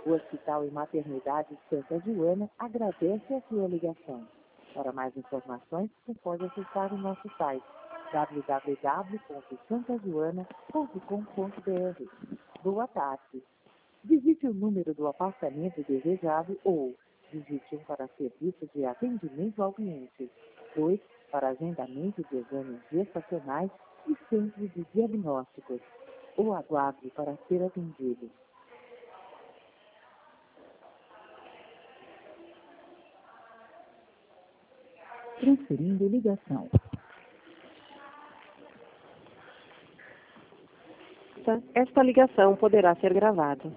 O Hospital e Maternidade Santa Joana agradece a sua ligação. Para mais informações, você pode acessar o nosso site www.santajoana.com.br. Boa tarde. Visite o número do apartamento desejado ou digite 1 para serviço de atendimento ao cliente, 2 para agendamento de exames gestacionais e centro de diagnósticos, ou aguarde para ser atendido. Transferindo ligação. Esta ligação poderá ser gravada.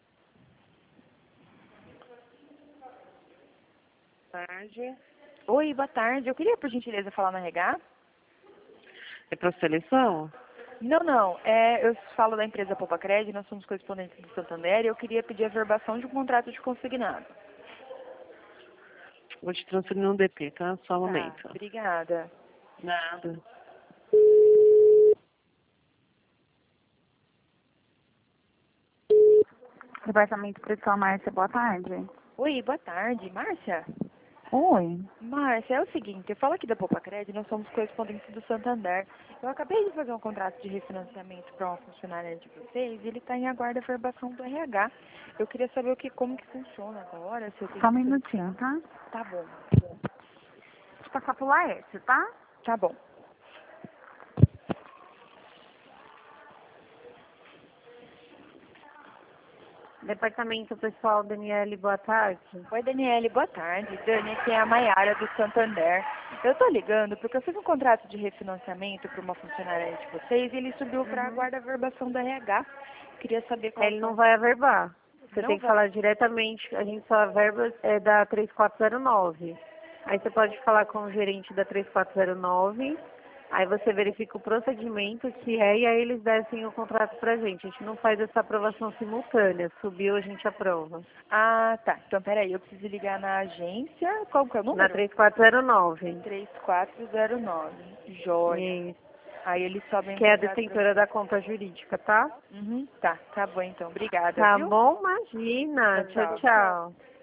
Tarde. Oi, boa tarde. Eu queria, por gentileza, falar na RH. É para seleção? Não. Eu falo da empresa Poupa Crédito, nós somos correspondentes do Santander e eu queria pedir a verbação de um contrato de consignado. Vou te transferir no DP, tá? Só um momento. Obrigada. Nada. Departamento Pessoal Márcia, boa tarde. Oi, boa tarde. Márcia? Oi. Márcia, é o seguinte, eu falo aqui da Poupa Crédito, nós somos correspondentes do Santander. Eu acabei de fazer um contrato de refinanciamento para uma funcionária de vocês e ele está em aguardo da verbação do RH. Eu queria saber como que funciona agora. Se eu tenho Só um minutinho, tá? Tá bom. Vou passar pro Laércio, tá? Tá bom. Departamento Pessoal, Daniele, boa tarde. Oi, Daniele, boa tarde. Dani, aqui é a Maiara do Santander. Eu tô ligando porque eu fiz um contrato de refinanciamento para uma funcionária de vocês e ele subiu para aguardar a verbação do RH. Queria saber qual... Ele não vai averbar. Você Não tem que vai? falar diretamente, a gente só averba da 3409. Aí você pode falar com o gerente da 3409, aí você verifica o procedimento que é e aí eles descem o contrato pra gente. A gente não faz essa aprovação simultânea, subiu a gente aprova. Ah, tá. Então, peraí, eu preciso ligar na agência. Qual que é o número? Na 3409. 3409. Jóia. Isso. Aí eles sobem... Que é a detentora da conta jurídica, tá? Tá bom então. Obrigada, Tá viu? bom? Imagina. Tchau, Tchau, tchau.